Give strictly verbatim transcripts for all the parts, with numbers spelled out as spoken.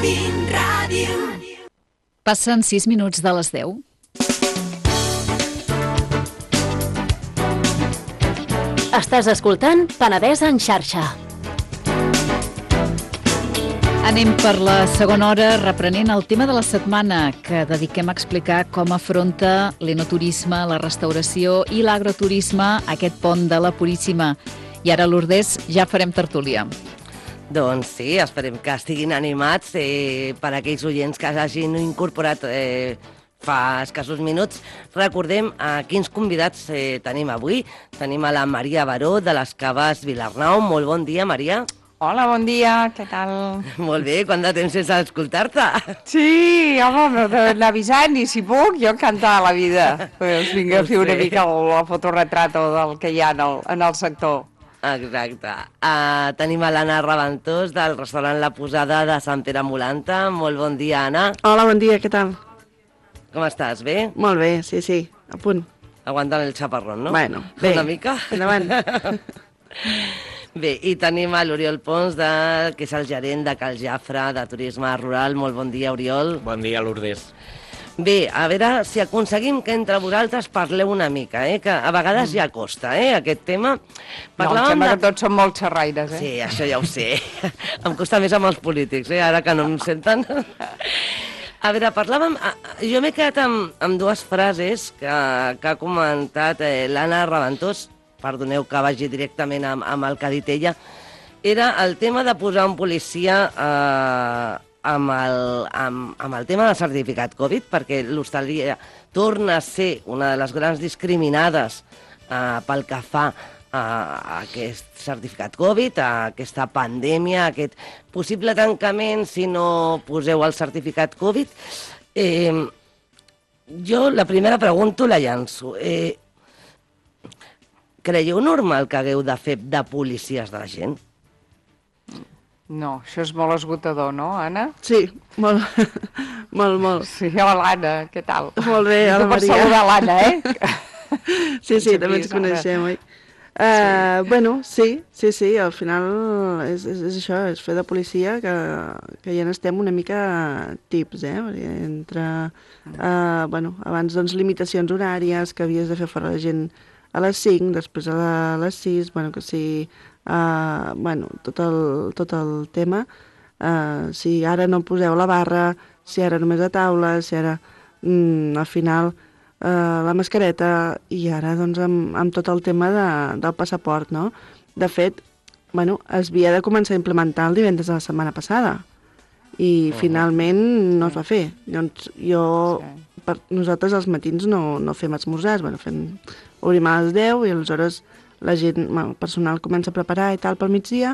Endorphin Radio. Passen sis minuts de les deu. Estàs escoltant Penedès en xarxa. Anem per la segona hora reprenent el tema de la setmana que dediquem a explicar com afronta l'enoturisme, la restauració i l'agroturisme aquest pont de la Puríssima. I ara, Lourdes, ja farem tertúlia. Doncs sí, esperem que estiguin animats eh, per aquells oients que hagin incorporat eh, fa escassos minuts. Recordem a quins convidats eh, tenim avui. Tenim a la Maria Baró de les Caves Vilarnau. Molt bon dia, Maria. Hola, bon dia, què tal? Molt bé, quant de temps sense escoltar-te? Sí, home, m'ha avisat, i si puc, jo encantada la vida. Us vinc a fer una mica el fotoretrato del que hi ha en el, en el sector. Exacte. Uh, tenim a l'Anna Raventós del restaurant La Posada de Sant Pere Molanta. Molt bon dia, Anna. Hola, bon dia, què tal? Com estàs, bé? Molt bé, sí, sí, a punt. Aguantant el xaparrón, no? Bueno, bé. Una mica? Endavant. Bé, i tenim a l'Oriol Pons, de, que és el gerent de Cal Jafre, de Turisme Rural. Molt bon dia, Oriol. Bon dia, Lourdes. Bé, a veure si aconseguim que entre vosaltres parleu una mica, eh? Que a vegades ja costa, eh, aquest tema. Parlàvem no, em sembla de... que tots són molt xerraires, eh? Sí, això ja ho sé. Em costa més amb els polítics, eh, ara que no em senten. A veure, parlàvem... Jo m'he quedat amb, amb dues frases que, que ha comentat eh, l'Anna Raventós, perdoneu que vagi directament amb, amb el que ha dit ella, era el tema de posar un policia... Eh, Amb el, amb, amb el tema del certificat Covid, perquè l'hostaleria torna a ser una de les grans discriminades eh, pel que fa a, a aquest certificat Covid, a aquesta pandèmia, a aquest possible tancament si no poseu el certificat Covid. Eh, jo la primera pregunta la llanço. Eh, creieu normal que hagueu de fer de policies de la gent? No, això és molt esgotador, no, Anna? Sí, molt, molt, molt. Sí, hola, l'Anna, què tal? Molt bé, hola, Maria. Per saludar l'Anna, eh? Sí, sí, també ens coneixem, oi? Uh, bueno, sí, sí, sí, al final és, és, és això, és fer de policia que, que ja n'estem una mica tips, eh? Perquè entre, uh, bueno, abans doncs limitacions horàries, que havies de fer fora la gent a les cinc, després a, la, a les sis, bueno, que sí... Uh, bueno, tot el, tot el tema, uh, si ara no poseu la barra, si ara només a taula, si ara mm, al final uh, la mascareta, i ara doncs amb, amb tot el tema de, del passaport, no? De fet, bueno, es havia de començar a implementar el divendres de la setmana passada i uh-huh. finalment no es va fer. Llavors, jo, sí. per, nosaltres als matins no, no fem esmorzars, bueno, fem, obrim a les deu i aleshores la gent, el personal comença a preparar i tal pel migdia,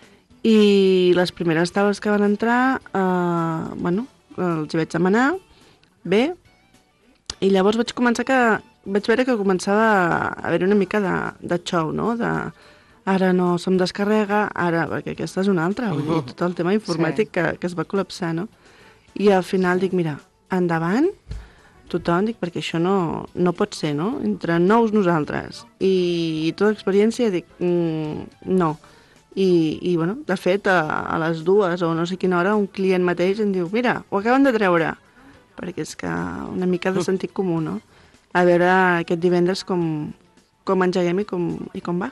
i les primeres taules que van entrar, eh, bueno, els hi vaig demanar, bé, i llavors vaig començar que, vaig veure que començava a haver una mica de, de show, no?, de ara no se'm descarrega, ara, perquè aquesta és una altra, vull dir, tot el tema informàtic sí. que, que es va col·lapsar, no? I al final dic, mira, endavant, tothom, dic, perquè això no, no pot ser, no? Entre nous nosaltres i, i tota experiència, dic, mm, no. I, i, bueno, de fet, a, a les dues o no sé quina hora, un client mateix em diu, mira, ho acaben de treure, perquè és que una mica de sentit comú, no? A veure aquest divendres com, com engeguem i com, i com va.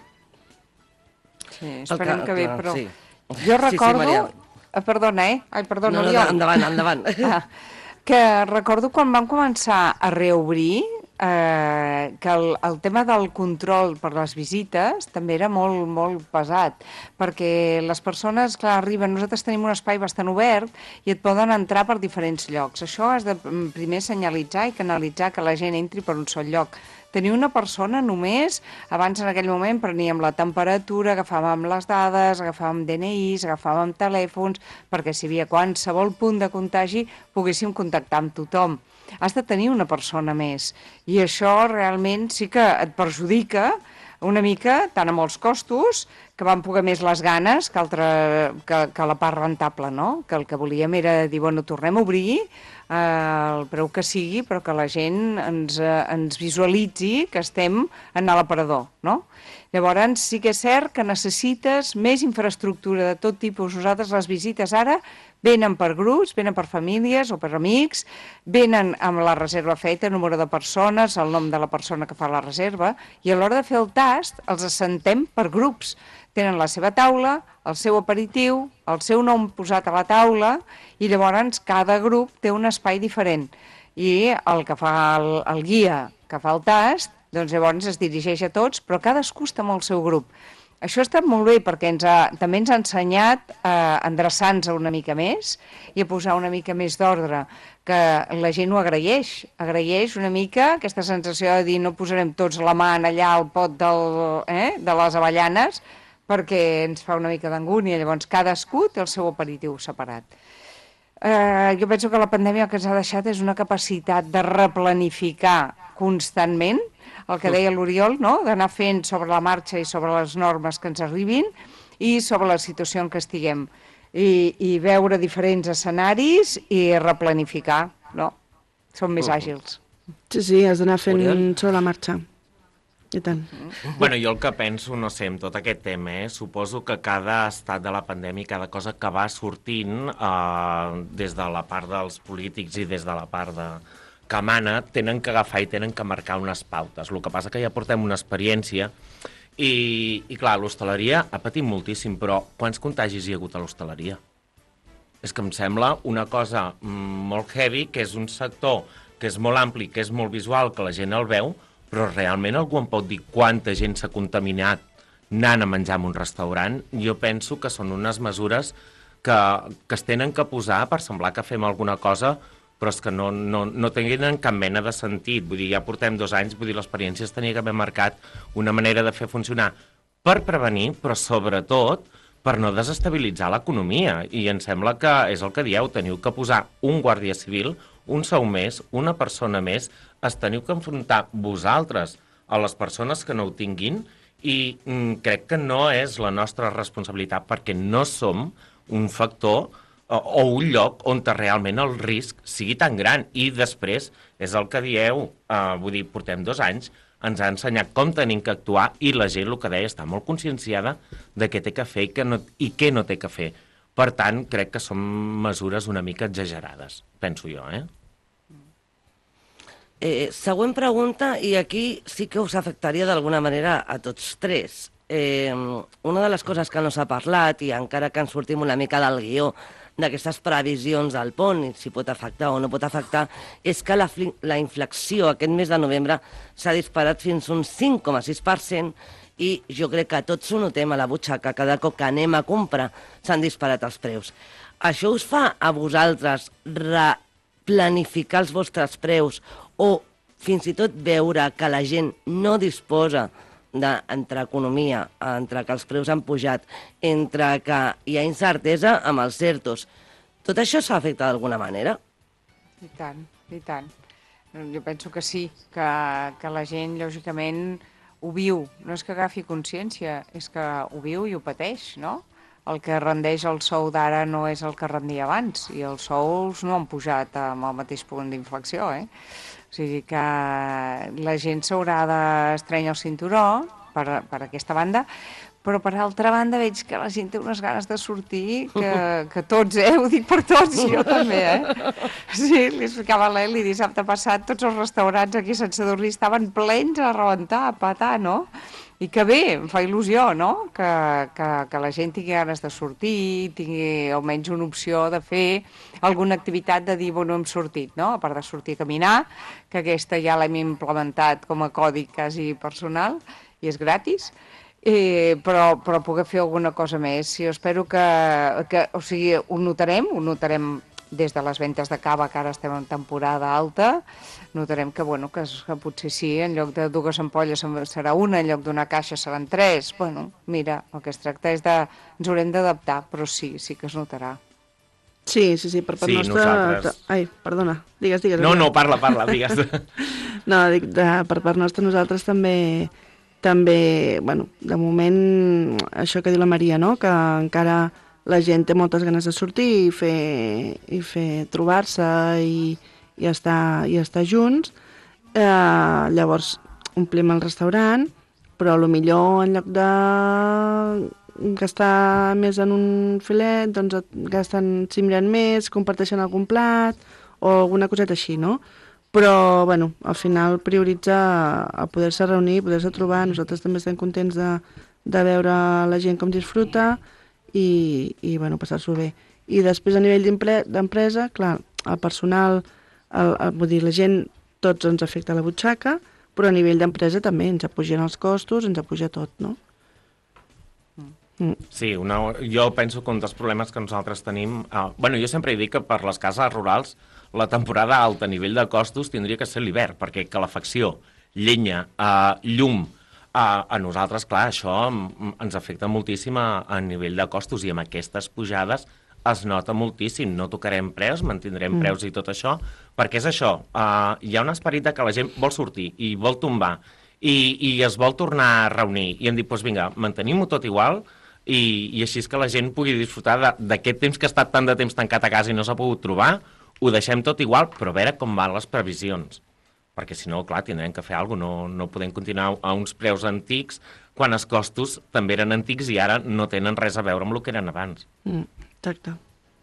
Sí, esperem que, que bé, però... Sí. Jo recordo... Sí, sí, eh, perdona, eh? Ai, perdona, no, no, Oriol. endavant, endavant. Ah. Que recordo quan vam començar a reobrir eh, que el, el tema del control per les visites també era molt, molt pesat, perquè les persones, clar, arriben, nosaltres tenim un espai bastant obert i et poden entrar per diferents llocs. Això has de primer senyalitzar i canalitzar que la gent entri per un sol lloc. Tenir una persona només, abans en aquell moment preníem la temperatura, agafàvem les dades, agafàvem D N Is, agafàvem telèfons, perquè si hi havia qualsevol punt de contagi poguéssim contactar amb tothom. Has de tenir una persona més, i això realment sí que et perjudica una mica, tant amb els costos, que van poder més les ganes que, altra, que, que la part rentable, no? Que el que volíem era dir, bueno, tornem a obrir, eh, el preu que sigui, però que la gent ens, eh, ens visualitzi que estem en l'aparador, no? Llavors, sí que és cert que necessites més infraestructura de tot tipus. Nosaltres les visites ara venen per grups, venen per famílies o per amics, venen amb la reserva feta, el número de persones, el nom de la persona que fa la reserva, i a l'hora de fer el tast els assentem per grups. Tenen la seva taula, el seu aperitiu, el seu nom posat a la taula, i llavors cada grup té un espai diferent. I el que fa el, el guia, que fa el tast, doncs llavors es dirigeix a tots, però cadascú està amb el seu grup. Això ha estat molt bé perquè ens ha, també ens ha ensenyat a endreçar-nos una mica més i a posar una mica més d'ordre, que la gent ho agraeix, agraeix una mica aquesta sensació de dir no posarem tots la mà allà al pot del, eh, de les avellanes perquè ens fa una mica d'angúnia, llavors cadascú té el seu aperitiu separat. Eh, jo penso que la pandèmia que ens ha deixat és una capacitat de replanificar constantment, el que deia l'Oriol, no? D'anar fent sobre la marxa i sobre les normes que ens arribin i sobre la situació en què estiguem. I, i veure diferents escenaris i replanificar, no? Som més àgils. Sí, sí, has d'anar fent Oriol? Sobre la marxa. I tant. Bueno, jo el que penso, no sé, amb tot aquest tema, eh, suposo que cada estat de la pandèmia, cada cosa que va sortint eh, des de la part dels polítics i des de la part de que mana, tenen que agafar i tenen que marcar unes pautes. El que passa que ja portem una experiència i, i clar, l'hostaleria ha patit moltíssim, però quants contagis hi ha hagut a l'hostaleria? És que em sembla una cosa molt heavy, que és un sector que és molt ampli, que és molt visual, que la gent el veu, però realment algú em pot dir quanta gent s'ha contaminat anant a menjar en un restaurant? Jo penso que són unes mesures que, que es tenen que posar per semblar que fem alguna cosa, però és que no, no, no tenen cap mena de sentit. Vull dir, ja portem dos anys, vull dir, l'experiència es tenia que haver marcat una manera de fer funcionar per prevenir, però sobretot per no desestabilitzar l'economia. I em sembla que és el que dieu, teniu que posar un guàrdia civil, un sou més, una persona més, es teniu que enfrontar vosaltres a les persones que no ho tinguin i mm, crec que no és la nostra responsabilitat perquè no som un factor o un lloc on realment el risc sigui tan gran. I després, és el que dieu, eh, vull dir, portem dos anys, ens ha ensenyat com tenim que actuar i la gent, el que deia, està molt conscienciada de què té que fer i, que no, i què no té que fer. Per tant, crec que són mesures una mica exagerades, penso jo, eh? Eh, següent pregunta, i aquí sí que us afectaria d'alguna manera a tots tres. Eh, una de les coses que no s'ha parlat, i encara que ens sortim una mica del guió, d'aquestes previsions al pont, i si pot afectar o no pot afectar, és que la, la inflació aquest mes de novembre s'ha disparat fins un cinc coma sis per cent i jo crec que tots ho notem a la butxaca, cada cop que anem a comprar s'han disparat els preus. Això us fa a vosaltres replanificar els vostres preus o fins i tot veure que la gent no disposa entre economia, entre que els preus han pujat, entre que hi ha incertesa amb els ERTOs. Tot això s'afecta d'alguna manera? I tant, i tant. Jo penso que sí, que, que la gent, lògicament, ho viu. No és que agafi consciència, és que ho viu i ho pateix, no? El que rendeix el sou d'ara no és el que rendia abans, i els sous no han pujat amb el mateix punt d'inflexió, eh? O sigui que la gent s'haurà d'estrènyer el cinturó per, per aquesta banda, però per altra banda veig que la gent té unes ganes de sortir, que, que tots, eh? Ho dic per tots, jo també, eh? Sí, li explicava a l'Eli dissabte passat, tots els restaurants aquí sense dormir estaven plens a rebentar, a patar, no? I que bé, em fa il·lusió, no? Que, que, que la gent tingui ganes de sortir, tingui almenys una opció de fer alguna activitat de dir, bueno, hem sortit, no? A part de sortir a caminar, que aquesta ja l'hem implementat com a codi quasi personal i és gratis, eh, però, però poder fer alguna cosa més. Jo espero que, que, o sigui, ho notarem, ho notarem des de les ventes de cava, que ara estem en temporada alta, notarem que, bueno, que, que potser sí, en lloc de dues ampolles serà una, en lloc d'una caixa seran tres. Bueno, mira, el que es tracta és de... ens haurem d'adaptar, però sí, sí que es notarà. Sí, sí, sí, per part sí, nostra... Nosaltres... Ai, perdona, digues, digues. No, no, parla, parla, digues. No, dic, de, per part nostra nosaltres també també, bueno, de moment, això que diu la Maria, no?, que encara la gent té moltes ganes de sortir i fer, i fer trobar-se i, i, estar, i estar junts. Eh, llavors omplim el restaurant, però potser en lloc de gastar més en un filet, doncs gasten, s'hi miren més, comparteixen algun plat o alguna coseta així, no? Però, bueno, al final prioritza a poder-se reunir, poder-se trobar. Nosaltres també estem contents de, de veure la gent com disfruta i, i bueno, passar-s'ho bé. I després a nivell d'empresa, clar, el personal, el, el, vull dir, la gent, tots ens afecta la butxaca, però a nivell d'empresa també ens apugen els costos, ens apuja tot, no? Mm. Sí, una, jo penso que un dels problemes que nosaltres tenim... Eh, bueno, jo sempre he dit que per les cases rurals la temporada alta a nivell de costos tindria que ser l'hivern, perquè calefacció, llenya, eh, llum, eh, a nosaltres, clar, això ens afecta moltíssim a, a nivell de costos i amb aquestes pujades es nota moltíssim. No tocarem preus, mantindrem mm. preus i tot això, perquè és això, eh, hi ha un esperit de que la gent vol sortir i vol tombar i, i es vol tornar a reunir i hem dit, doncs vinga, mantenim-ho tot igual i, i així és que la gent pugui disfrutar d'aquest temps que ha estat tant de temps tancat a casa i no s'ha pogut trobar, ho deixem tot igual, però a veure com van les previsions. Perquè si no, clar, tindrem que fer alguna cosa, no, no podem continuar a uns preus antics quan els costos també eren antics i ara no tenen res a veure amb el que eren abans. Mm, exacte.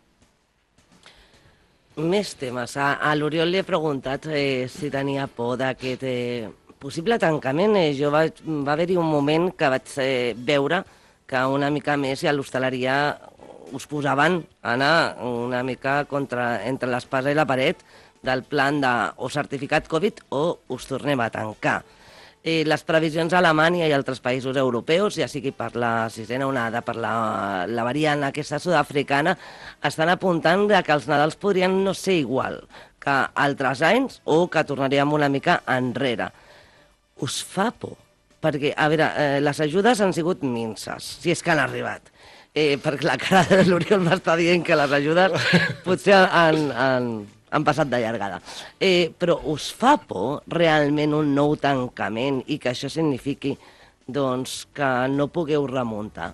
Més temes. A, a l'Oriol li he preguntat eh, si tenia por d'aquest eh, possible tancament. Eh, jo vaig, va haver-hi un moment que vaig eh, veure que una mica més i a l'hostaleria us posaven a anar una mica contra, entre l'espasa i la paret del plan de o certificat Covid o us tornem a tancar. Eh, les previsions a Alemanya i altres països europeus, ja sigui per la sisena onada, per la, la variant aquesta sud-africana, estan apuntant que els Nadals podrien no ser igual que altres anys o que tornaríem una mica enrere. Us fa por? Perquè, a veure, eh, les ajudes han sigut minces, si és que han arribat. Eh, perquè la cara de l'Oriol m'està dient que les ajudes potser han, han, han passat de llargada. Eh, però us fa por realment un nou tancament i que això signifiqui doncs, que no pugueu remuntar?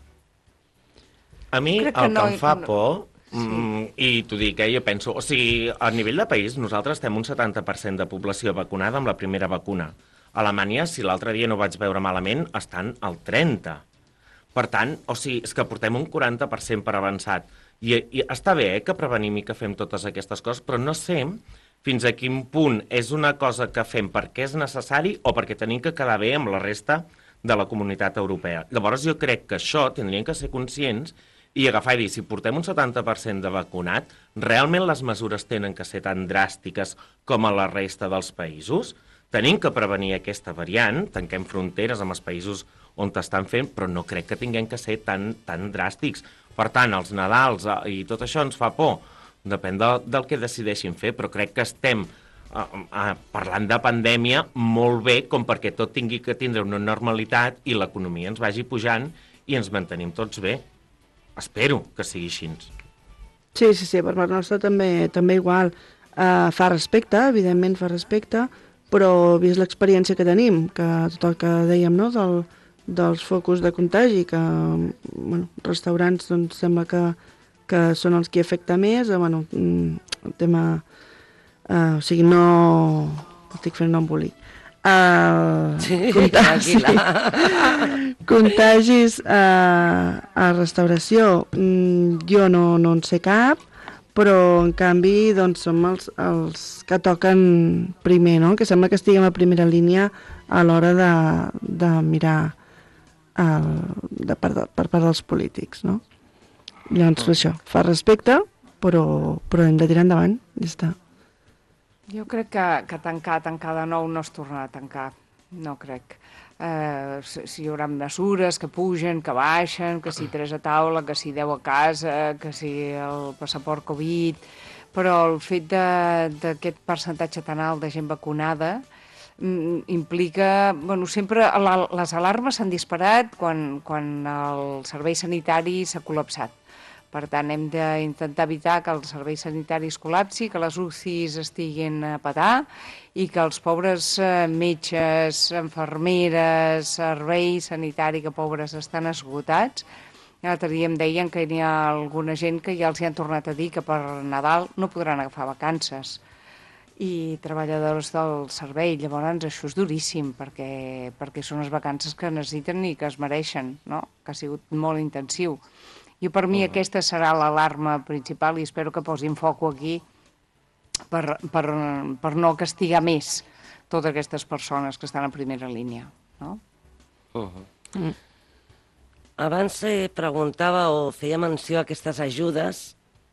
A mi el que, no, que em fa por, sí. mm, i t'ho dic, eh, jo penso, o sigui, a nivell de país nosaltres estem un setanta per cent de població vacunada amb la primera vacuna. A Alemanya, si l'altre dia no vaig veure malament, estan al trenta. Per tant, o sigui, és que portem un quaranta per cent per avançat. I, i està bé eh, que prevenim i que fem totes aquestes coses, però no sé fins a quin punt és una cosa que fem perquè és necessari o perquè tenim que quedar bé amb la resta de la comunitat europea. Llavors jo crec que això tindrien que ser conscients i agafar i dir, si portem un setanta per cent de vacunat, realment les mesures tenen que ser tan dràstiques com a la resta dels països? Tenim que prevenir aquesta variant, tanquem fronteres amb els països on t'estan fent, però no crec que tinguem que ser tan, tan dràstics. Per tant, els Nadals i tot això ens fa por. Depèn de, del que decideixin fer, però crec que estem uh, uh, parlant de pandèmia molt bé com perquè tot tingui que tindre una normalitat i l'economia ens vagi pujant i ens mantenim tots bé. Espero que sigui així. Sí, sí, sí, per part nostra també, també igual. Uh, fa respecte, evidentment fa respecte, però vist l'experiència que tenim, que tot el que dèiem, no?, del, dels focus de contagi, que bueno, restaurants doncs, sembla que, que són els que afecta més, eh, bueno, el tema... Uh, o sigui, no... Estic fent un embolic. Uh, sí, contagi, contagis uh, a restauració, mm, jo no, no en sé cap, però en canvi doncs, som els, els que toquen primer, no? Que sembla que estiguem a primera línia a l'hora de, de mirar el, de, per, per part dels polítics, no? Llavors, això, fa respecte, però, però hem de tirar endavant, ja està. Jo crec que, que tancar, tancar de nou no es tornarà a tancar, no crec. Eh, si, si hi haurà mesures que pugen, que baixen, que si tres a taula, que si deu a casa, que si el passaport Covid, però el fet d'aquest percentatge tan alt de gent vacunada mm, implica... Bueno, sempre la, les alarmes s'han disparat quan, quan el servei sanitari s'ha col·lapsat, Per tant, hem d'intentar evitar que els serveis sanitaris col·lapsi, que les U C Is estiguin a petar i que els pobres metges, infermeres, serveis sanitari, que pobres estan esgotats. L'altre dia em deien que hi ha alguna gent que ja els hi han tornat a dir que per Nadal no podran agafar vacances i treballadors del servei. Llavors això és duríssim perquè, perquè són les vacances que necessiten i que es mereixen, no? Que ha sigut molt intensiu. I per mi aquesta serà l'alarma principal i espero que posin foc aquí per, per, per no castigar més totes aquestes persones que estan en primera línia, no? Uh-huh. Mm. Abans eh, preguntava o feia menció a aquestes ajudes,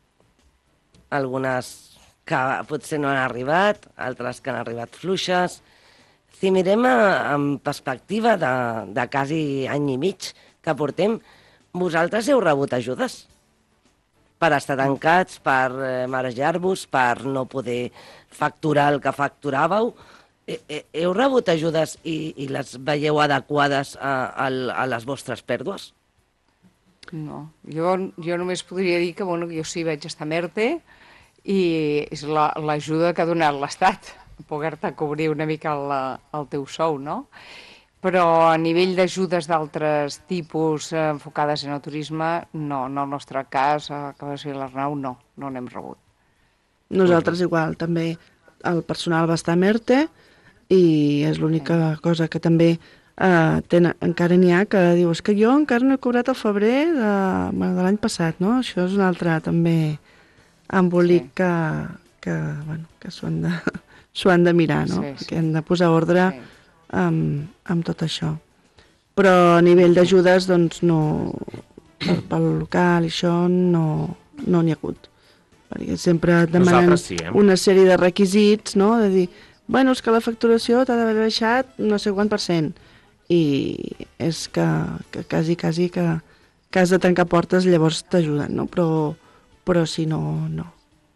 algunes que potser no han arribat, altres que han arribat fluixes. Si mirem a, en perspectiva de, de quasi any i mig que portem, vosaltres heu rebut ajudes per estar tancats, per eh, marejar-vos, per no poder facturar el que facturàveu. Eh, eh, heu rebut ajudes i, i les veieu adequades a, a, a les vostres pèrdues? No, jo, jo només podria dir que, bueno, jo sí vaig estar a ERTE i és l'ajuda la, que ha donat l'Estat, poder-te cobrir una mica el, el teu sou, no? Però a nivell d'ajudes d'altres tipus eh, enfocades en el turisme, no, no el nostre cas, a Cabanes Vilarnau, no, no n'hem rebut. Nosaltres igual, també el personal va estar a ERTE i és l'única cosa que també eh, tenen, encara n'hi ha que diu, és que jo encara no he cobrat el febrer de, de l'any passat, no? Això és un altre també embolic sí. que, que, bueno, que s'ho han, han de mirar, no? Sí, sí. Que han de posar ordre sí. amb, amb tot això. Però a nivell d'ajudes, doncs, no, pel, pel local i això no no n'hi ha hagut. Perquè sempre et demanen sí, eh? una sèrie de requisits, no? De dir, bueno, és que la facturació t'ha d'haver baixat no sé quant per cent. I és que, que quasi, quasi que, que has de tancar portes, llavors t'ajuden, no? Però, però si no, no.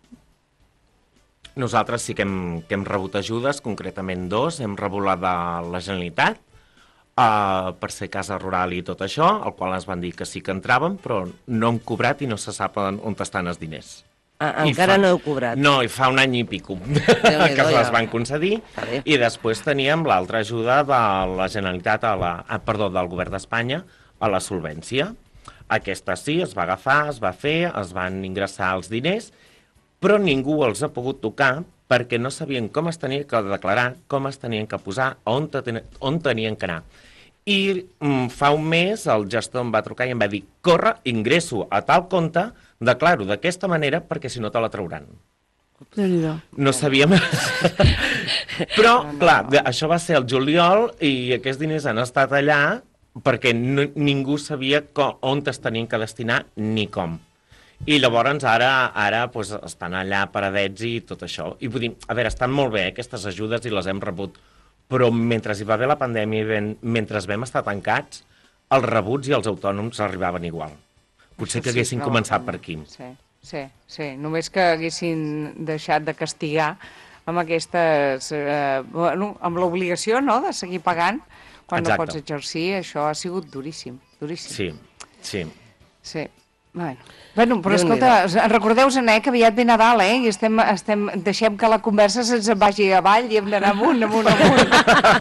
Nosaltres sí que hem, que hem rebut ajudes, concretament dos. Hem rebut la de la Generalitat uh, per ser casa rural i tot això, al qual ens van dir que sí que entràvem, però no hem cobrat i no se sap on estan els diners. Ah, encara fa, no heu cobrat? No, i fa un any i pico que se les van concedir. I després teníem l'altra ajuda de la Generalitat, a la, ah, perdó, del Govern d'Espanya, a la solvència. Aquesta sí, es va agafar, es va fer, es van ingressar els diners, però ningú els ha pogut tocar perquè no sabien com es tenien que declarar, com es tenien que posar, on, ten on tenien que anar. I mm, fa un mes el gestor em va trucar i em va dir, corre, ingresso a tal compte, declaro d'aquesta manera perquè si no te la trauran. No sabíem... Però, clar, això va ser el juliol i aquests diners han estat allà perquè no, ningú sabia com, on es tenien que destinar ni com. I llavors ara, ara pues, estan allà paradets i tot això. I vull dir, a veure, estan molt bé eh, aquestes ajudes i les hem rebut, però mentre hi va haver la pandèmia i ben, mentre vam estar tancats, els rebuts i els autònoms arribaven igual. Potser que haguessin sí, no, començat per aquí. Sí, sí, sí. Només que haguessin deixat de castigar amb aquestes... Eh, bueno, amb l'obligació, no?, de seguir pagant quan Exacte. no pots exercir, això ha sigut duríssim, duríssim. Sí, sí. Sí. Bueno, bueno però escolta, recordeu-vos, eh, que aviat ve Nadal, eh? I estem, estem, deixem que la conversa se'ns vagi avall i hem d'anar amunt, amunt, amunt.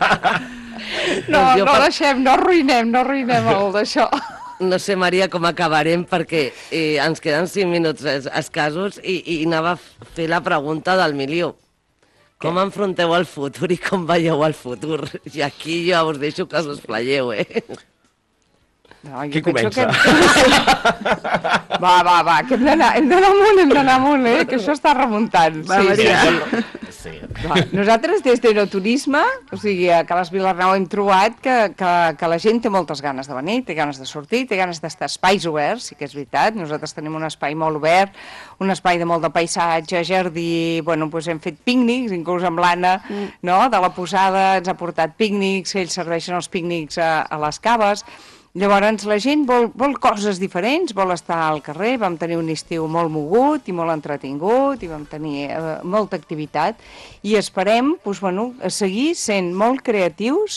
No, no per... deixem, no arruïnem, no arruïnem el d'això. No sé, Maria, com acabarem, perquè eh, ens queden cinc minuts escassos i, i anava a fer la pregunta del milió. Com enfronteu el futur i com veieu el futur? I aquí jo us deixo que us playeu, eh? No, Qui comença? Que... va, va, va, que hem d'anar amunt, hem d'anar amunt, eh? Que això està remuntant. Va, sí, Maria. Sí. Sí. Va, nosaltres des d'Enoturisme, o sigui, a Cabanes Vilarnau hem trobat que, que, que la gent té moltes ganes de venir, té ganes de sortir, té ganes d'estar a espais oberts, sí que és veritat. Nosaltres tenim un espai molt obert, un espai de molt de paisatge, jardí, bueno, doncs hem fet pícnics, inclús amb l'Anna, mm. no?, de la posada, ens ha portat pícnics, ells serveixen els pícnics a, a les caves. Llavors la gent vol, vol coses diferents, vol estar al carrer, vam tenir un estiu molt mogut i molt entretingut i vam tenir eh, molta activitat i esperem doncs, bueno, seguir sent molt creatius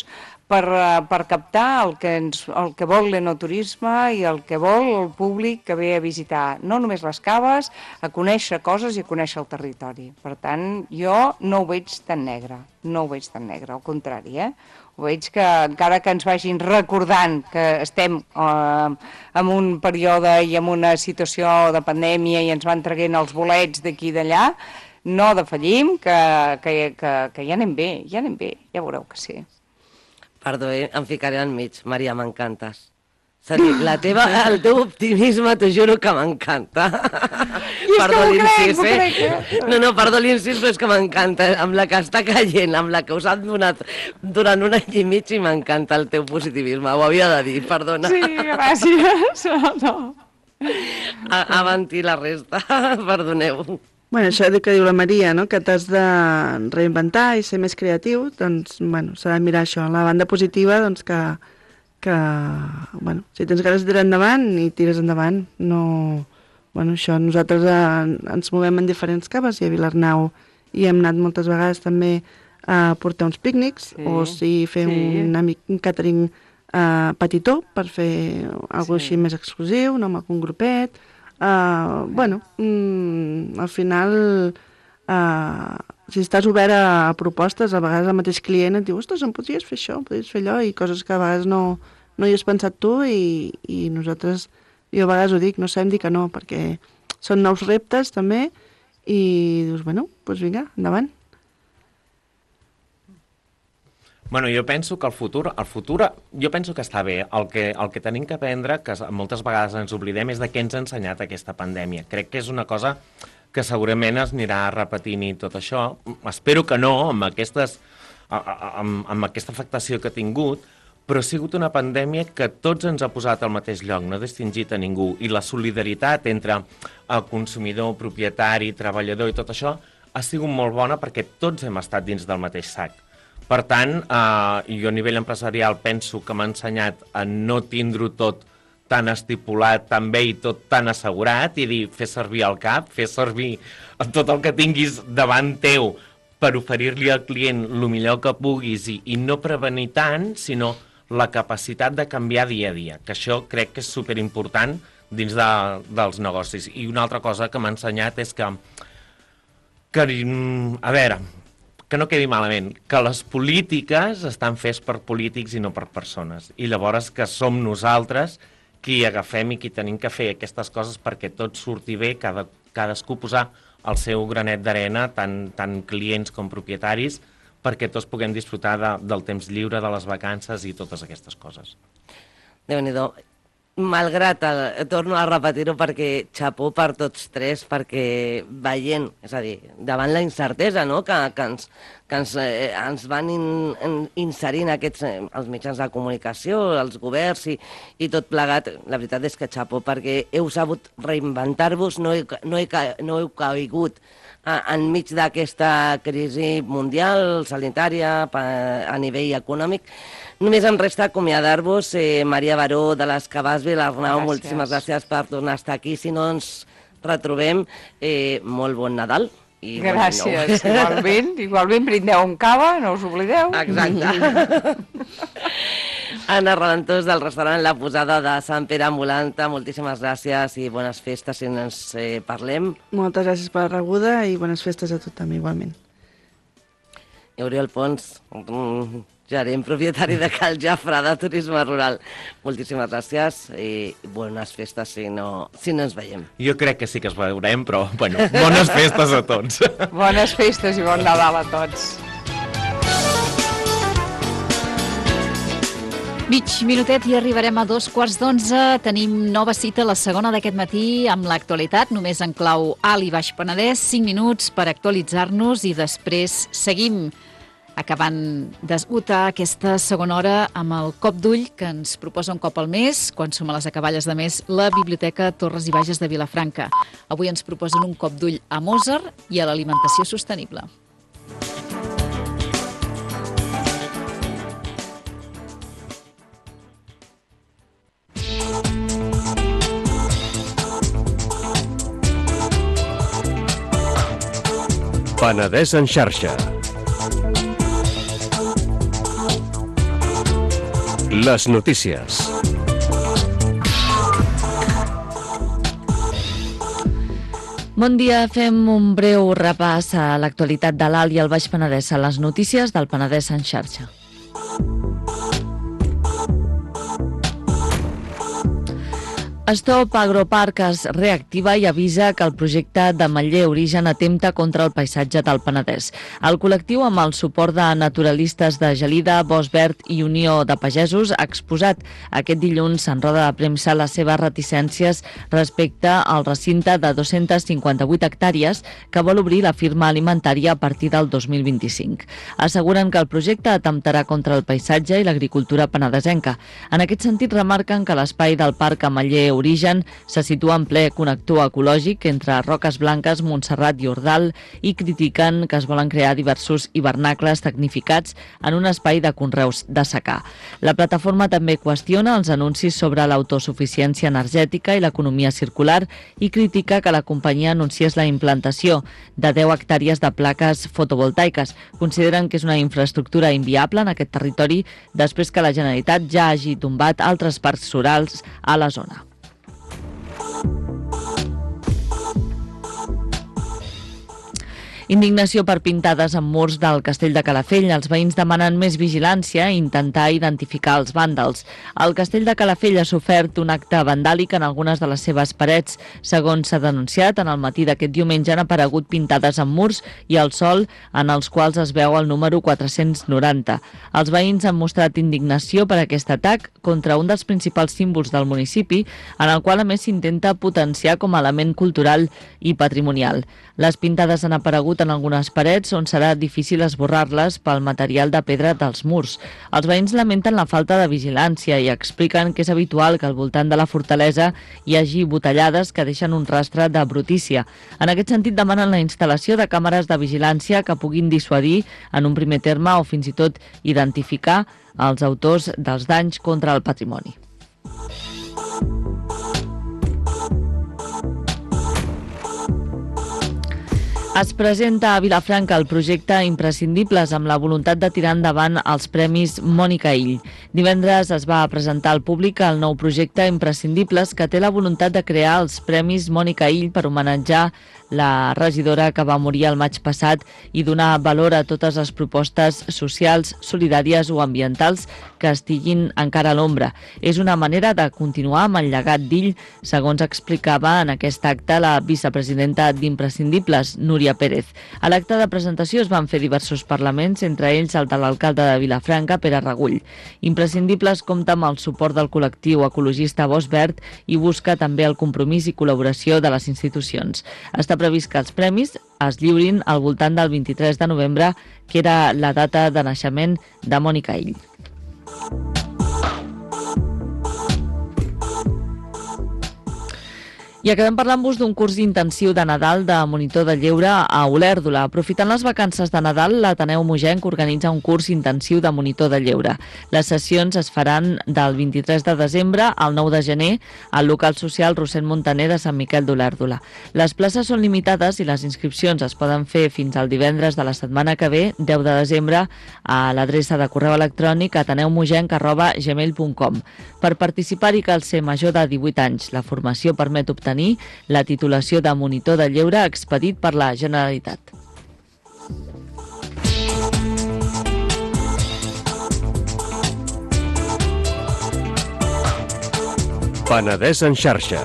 per, per captar el que, ens, el que vol l'enoturisme i el que vol el públic que ve a visitar, no només les caves, a conèixer coses i a conèixer el territori. Per tant, jo no ho veig tan negre, no ho veig tan negre, al contrari, eh? Ho veig que encara que ens vagin recordant que estem eh, en un període i en una situació de pandèmia i ens van traient els bolets d'aquí i d'allà, no defallim, que, que, que, que ja anem bé, ja anem bé, ja veureu que sí. Perdó, eh? Em ficaré al mig. Maria, m'encantes. La teva, el teu optimisme, t'ho juro que m'encanta. Perdó l'incís, eh? No, no, perdó l'incís, però és que m'encanta. Amb la que està caient, amb la que us han donat durant un any i mig, i m'encanta el teu positivisme. Ho havia de dir, perdona. Sí, gràcies. No. Avanti la resta, perdoneu. Bueno, això que diu la Maria, no? Que t'has de reinventar i ser més creatiu, doncs, bueno, s'ha de mirar això. La banda positiva, doncs, que, que bueno, si tens ganes de tirar endavant, i tires endavant. No, bueno, això, nosaltres eh, ens movem en diferents caves, i a Vilarnau hi hem anat moltes vegades també a portar uns pícnics, sí, o si fer sí. un, amic, un catering eh, petitó, per fer alguna cosa sí. així més exclusiu, no amb algun grupet. Uh, bueno, mm, al final, uh, si estàs obert a, a propostes, a vegades el mateix client et diu, ostres, em podries fer això, em podries fer allò, i coses que a vegades no, no hi has pensat tu, i, i nosaltres, jo a vegades ho dic, no sabem dir que no, perquè són nous reptes també, i dius, bueno, doncs vinga, endavant. Bueno, jo penso que el futur, el futur, jo penso que està bé. El que, el que tenim que aprendre, que moltes vegades ens oblidem, és de què ens ha ensenyat aquesta pandèmia. Crec que és una cosa que segurament es anirà repetint i tot això. Espero que no, amb, aquestes, amb, amb aquesta afectació que ha tingut, però ha sigut una pandèmia que tots ens ha posat al mateix lloc, no ha distingit a ningú. I la solidaritat entre el consumidor, propietari, treballador i tot això ha sigut molt bona perquè tots hem estat dins del mateix sac. Per tant, eh, jo a nivell empresarial penso que m'ha ensenyat a no tindre-ho tot tan estipulat, tan bé i tot tan assegurat, i dir, fer servir el cap, fer servir tot el que tinguis davant teu per oferir-li al client el millor que puguis, i, i no prevenir tant, sinó la capacitat de canviar dia a dia, que això crec que és superimportant dins de, dels negocis. I una altra cosa que m'ha ensenyat és que, que a veure, que no quedi malament, que les polítiques estan fes per polítics i no per persones. I llavors que som nosaltres qui agafem i qui tenim que fer aquestes coses perquè tot surti bé, cada, cadascú posar el seu granet d'arena, tant, tant clients com propietaris, perquè tots puguem disfrutar de, del temps lliure, de les vacances i totes aquestes coses. Déu-n'hi-do. Malgrat, el, torno a repetir-ho perquè xapó per tots tres, perquè veient, és a dir, davant la incertesa, no?, que, que, ens, que ens, eh, ens van in, in, inserint aquests, eh, els mitjans de comunicació, els governs i, i tot plegat, la veritat és que xapó, perquè heu sabut reinventar-vos, no, he, no, he, no heu caigut enmig d'aquesta crisi mundial, sanitària, a nivell econòmic. Només em resta acomiadar-vos. Eh, Maria Baró, de les Caves Vilarnau, moltíssimes gràcies per tornar a estar aquí. Si no ens retrobem, eh, molt bon Nadal. I gràcies, bon igualment. Igualment brindeu amb cava, no us oblideu. Exacte. Anna Raventós, del restaurant La Posada de Sant Pere Ambulanta, moltíssimes gràcies i bones festes si ens eh, parlem. Moltes gràcies per la rebuda i bones festes a tothom, igualment. I Oriol Pons, gerent propietari de Cal Jafre de Turisme Rural. Moltíssimes gràcies i bones festes si no, si no ens veiem. Jo crec que sí que es veurem, però bueno, bones festes a tots. Bones festes i bon Nadal a tots. Mig minutet i arribarem a dos quarts d'onze. Tenim nova cita, la segona d'aquest matí, amb l'actualitat, només en clau Alt i Baix Penedès. Cinc minuts per actualitzar-nos i després seguim acabant d'esgotar aquesta segona hora amb el cop d'ull que ens proposa un cop al mes, quan som a les acaballes de mes, la Biblioteca Torres i Bages de Vilafranca. Avui ens proposen un cop d'ull a Mozart i a l'alimentació sostenible. Penedès en xarxa. Les notícies. Bon dia, fem un breu repàs a l'actualitat de l'Alt i el Baix Penedès a les notícies del Penedès en xarxa. Stop Agroparc es reactiva i avisa que el projecte de Matller Origen atempta contra el paisatge del Penedès. El col·lectiu, amb el suport de naturalistes de Gelida, Bosc Verd i Unió de Pagesos, ha exposat aquest dilluns en roda de premsa les seves reticències respecte al recinte de dos-centes cinquanta-vuit hectàrees que vol obrir la firma alimentària a partir del dos mil vint-i-cinc. Asseguren que el projecte atemptarà contra el paisatge i l'agricultura penedesenca. En aquest sentit, remarquen que l'espai del Parc Matller Origen se situa en ple connector ecològic entre Roques Blanques, Montserrat i Ordal i critiquen que es volen crear diversos hivernacles tecnificats en un espai de conreus de secà. La plataforma també qüestiona els anuncis sobre l'autosuficiència energètica i l'economia circular i critica que la companyia anunciés la implantació de deu hectàrees de plaques fotovoltaiques. Consideren que és una infraestructura inviable en aquest territori després que la Generalitat ja hagi tombat altres parcs rurals a la zona. Indignació per pintades en murs del Castell de Calafell. Els veïns demanen més vigilància i intentar identificar els vàndals. El Castell de Calafell ha sofert un acte vandàlic en algunes de les seves parets. Segons s'ha denunciat, en el matí d'aquest diumenge han aparegut pintades en murs i al sol en els quals es veu el número quatre-cents noranta. Els veïns han mostrat indignació per aquest atac contra un dels principals símbols del municipi, en el qual a més s'intenta potenciar com a element cultural i patrimonial. Les pintades han aparegut en algunes parets on serà difícil esborrar-les pel material de pedra dels murs. Els veïns lamenten la falta de vigilància i expliquen que és habitual que al voltant de la fortalesa hi hagi botellades que deixen un rastre de brutícia. En aquest sentit demanen la instal·lació de càmeres de vigilància que puguin dissuadir en un primer terme o fins i tot identificar els autors dels danys contra el patrimoni. Es presenta a Vilafranca el projecte Imprescindibles amb la voluntat de tirar endavant els Premis Mònica Ill. Divendres es va presentar al públic el nou projecte Imprescindibles que té la voluntat de crear els Premis Mònica Ill per homenatjar la regidora que va morir el maig passat i donar valor a totes les propostes socials, solidàries o ambientals que estiguin encara a l'ombra. És una manera de continuar amb el llegat d'Ill, segons explicava en aquest acte la vicepresidenta d'Imprescindibles, Núria Pérez. A l'acte de presentació es van fer diversos parlaments, entre ells el de l'alcalde de Vilafranca, Pere Regull. Imprescindibles compta amb el suport del col·lectiu ecologista Bosc Verd i busca també el compromís i col·laboració de les institucions. Està previst que els premis es lliurin al voltant del vint-i-tres de novembre, que era la data de naixement de Mònica Ill. I acabem parlant-vos d'un curs intensiu de Nadal de monitor de lleure a Olèrdola. Aprofitant les vacances de Nadal, l'Ateneu Mogenc organitza un curs intensiu de monitor de lleure. Les sessions es faran del vint-i-tres de desembre al nou de gener al local social Rossend Montaner de Sant Miquel d'Olèrdola. Les places són limitades i les inscripcions es poden fer fins al divendres de la setmana que ve, deu de desembre, a l'adreça de correu electrònic ateneumogenc arroba gmail punt com. Per participar-hi cal ser major de divuit anys. La formació permet obtenir la titulació de monitor de lleure expedit per la Generalitat. Penedès en xarxa.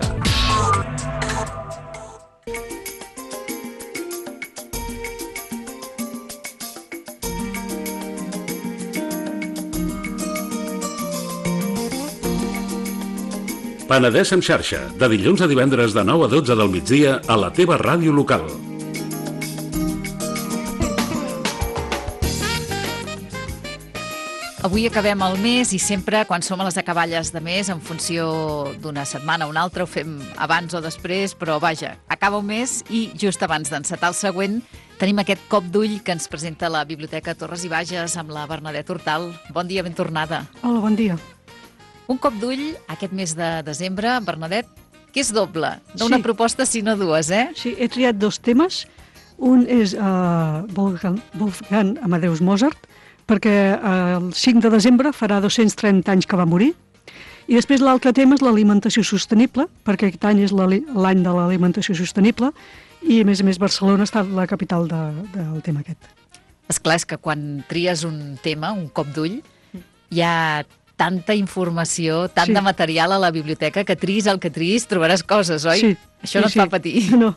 Penedès en xarxa, de dilluns a divendres de nou a dotze del migdia a la teva ràdio local. Avui acabem el mes i sempre, quan som a les acaballes de mes, en funció d'una setmana o una altra, ho fem abans o després, però vaja, acaba un mes i just abans d'encetar el següent tenim aquest cop d'ull que ens presenta la Biblioteca Torres i Bages amb la Bernadette Hortal. Bon dia, ben tornada. Hola, bon dia. Un cop d'ull aquest mes de desembre, Bernadette, que és doble, d'una Sí. proposta sinó dues, eh? Sí, he triat dos temes. Un és uh, Wolfgang, Wolfgang Amadeus Mozart, perquè el cinc de desembre farà dos-cents trenta anys que va morir. I després l'altre tema és l'alimentació sostenible, perquè aquest any és l'any de l'alimentació sostenible i, a més a més, Barcelona ha estat la capital de, del tema aquest. Esclar, és que quan tries un tema, un cop d'ull, hi ha tanta informació, tant sí. de material a la biblioteca, que triïs el que triïs trobaràs coses, oi? Sí. Això sí, no et sí. fa patir. No.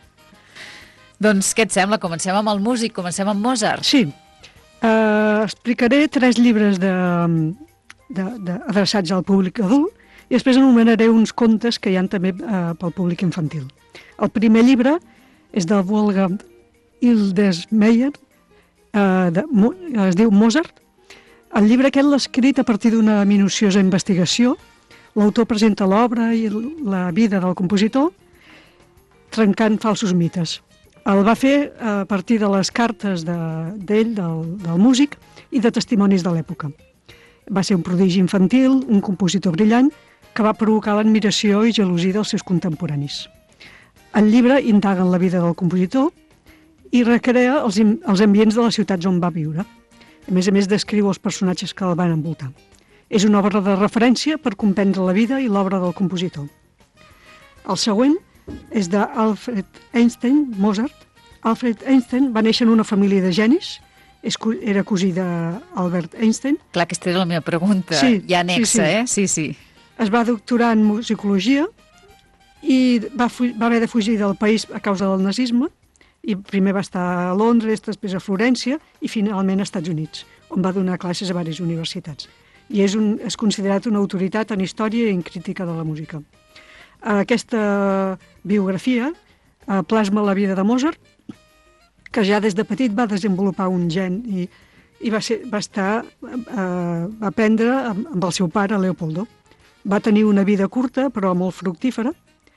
Doncs què et sembla? Comencem amb el músic, comencem amb Mozart. Sí. Uh, explicaré tres llibres de... De, de, adreçats al públic adult i després anomenaré uns contes que hi ha també eh, pel públic infantil. El primer llibre és del Wolfgang Hildesmeyer, eh, de, es diu Mozart. El llibre aquest l'ha escrit a partir d'una minuciosa investigació. L'autor presenta l'obra i la vida del compositor trencant falsos mites. El va fer a partir de les cartes d'ell, de, del, del músic, i de testimonis de l'època. Va ser un prodigi infantil, un compositor brillant, que va provocar l'admiració i gelosia dels seus contemporanis. El llibre indaga en la vida del compositor i recrea els, els ambients de les ciutats on va viure. A més a més, descriu els personatges que el van envoltar. És una obra de referència per comprendre la vida i l'obra del compositor. El següent és d'Alfred Einstein, Mozart. Alfred Einstein va néixer en una família de genis, era cosí d'Albert Einstein. Clar, aquesta era la meva pregunta. Sí, Hi ha anexa, sí, sí. eh? Sí, sí. Es va doctorar en musicologia i va, va haver de fugir del país a causa del nazisme, i primer va estar a Londres, després a Florència i finalment als Estats Units, on va donar classes a diverses universitats. I és, un, és considerat una autoritat en història i en crítica de la música. Aquesta biografia eh, plasma la vida de Mozart, que ja des de petit va desenvolupar un gen i, i va, ser, va estar eh, va aprendre amb, amb el seu pare, Leopoldo. Va tenir una vida curta, però molt fructífera.